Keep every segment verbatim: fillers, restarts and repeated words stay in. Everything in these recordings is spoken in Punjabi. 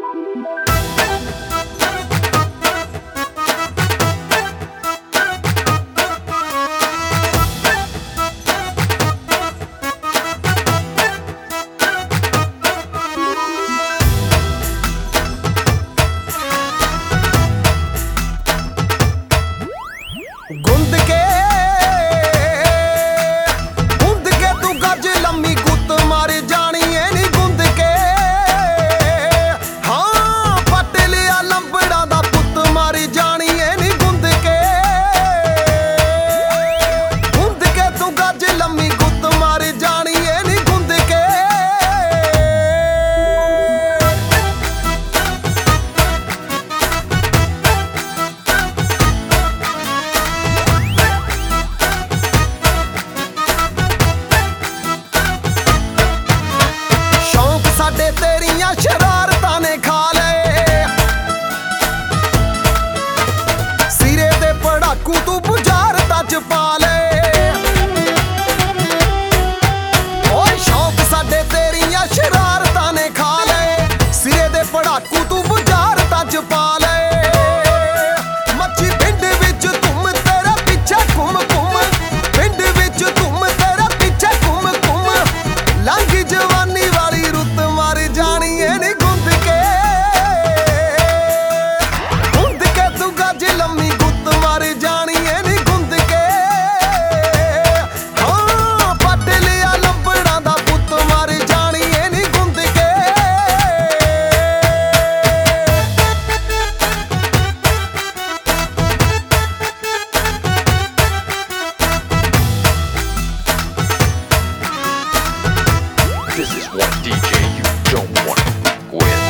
ਗੁੰਦ ਕੇ ਗੁੰਦ ਕੇ ਤੂੰ ਗੱਜ ਲੰਮੀ ਗੁੱਤ ਮਾਰ ਜਾਣੀ ਏ ਨੀ ਗੁੰਦ ਕੇ ਹਾਂ ਪੱਟ ਲਿਆ ਲੰਬੜਾਂ ਦਾ ਪੁੱਤ ਮਾਰ ਜਾਣੀ ਏ ਨੀ ਗੁੰਦ ਕੇ ਗੁੰਦ ਕੇ ਤੂੰ ਗੱਜ ਲੰਮੀ ਗੁੱਤ ਮਾਰ ਜਾਣੀ ਏ ਨੀ ਗੁੰਦ ਕੇ ਸਾਡੇ ਤੇਰੀਆਂ ਸ਼ਰਾਰਤਾਂ ਨੇ ਖਾ ਲਏ ਸਿਰੇ ਦੇ ਪੜਾਕੂ ਤੂੰ ਬੁਝਾਰਤਾਂ ਚ ਪਾ ਲਏ ਓਏ ਸ਼ੌਕ ਸਾਡੇ ਤੇਰੀਆਂ ਸ਼ਰਾਰਤਾਂ ਨੇ ਖਾ ਲਏ ਸਿਰੇ ਦੇ ਪੜਾਕੂ ਤੂੰ ਬੁਝਾਰਤਾਂ ਚ ਪਾ ਲਏ ਮੱਛੀ ਪਿੰਡ ਵਿੱਚ ਘੁੰਮ ਤੇਰਾ ਪਿੱਛੇ ਘੁੰਮ ਘੁੰਮ ਪਿੰਡ ਵਿੱਚ ਘੁੰਮ ਤੇਰਾ ਪਿੱਛੇ ਘੁੰਮ ਘੁੰਮ ਲੰਘ ਜਵਾਨੀ ਵਾਲੀ ਰੁੱਤ ਮਾਰ ਜਾਣੀ ਏ ਨੀ ਗੁੰਦ ਕੇ ਗੁੰਦ ਕੇ ਤੂੰ ਗੱਜ ਲੰਮੀ ਗੁੱਤ ਮਾਰ ਜਾਣੀ ਏ ਨੀ ਗੁੰਦ ਕੇ ਹਾਂ ਪੱਟ ਲਿਆ ਲੰਬੜਾਂ ਦਾ ਪੁੱਤ ਮਾਰ ਜਾਣੀ ਏ ਨੀ ਗੁੰਦ ਕੇ This is one D J you don't want to fuck with.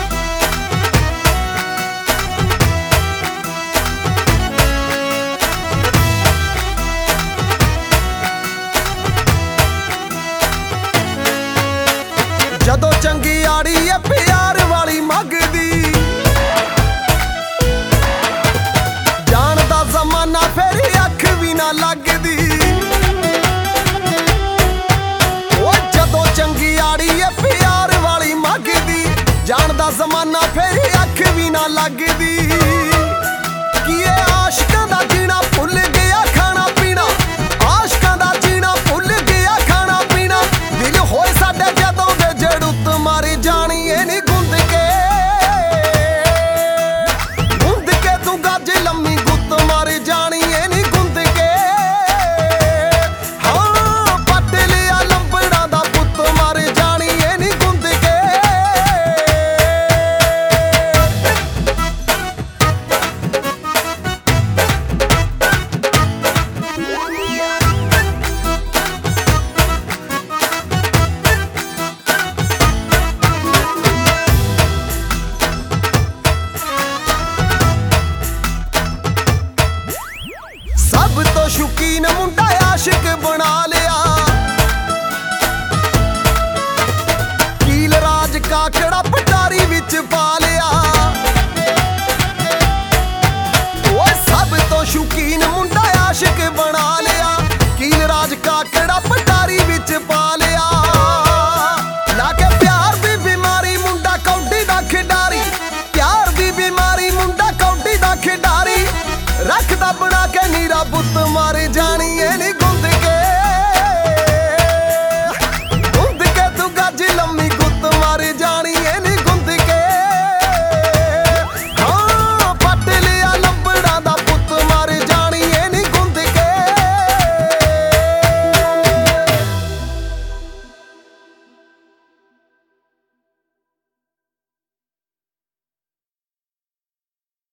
ਜਦੋਂ ਚੰਗੀ ਆੜੀ ਏ ਪਿਆਰ ਵਾਲੀ ਮੰਗਦੀ ਜਾਣਦਾ ਜ਼ਮਾਨਾ ਫੇਰ ਅੱਖ ਵੀ ਨਾ ਲੱਗਦੀ ਓਏ ਜਦੋਂ ਚੰਗੀ ਆੜੀ ਏ ਪਿਆਰ ਵਾਲੀ ਮੰਗਦੀ ਜਾਣਦਾ ਜ਼ਮਾਨਾ ਫੇਰ ਅੱਖ ਵੀ ਨਾ ਲੱਗਦੀ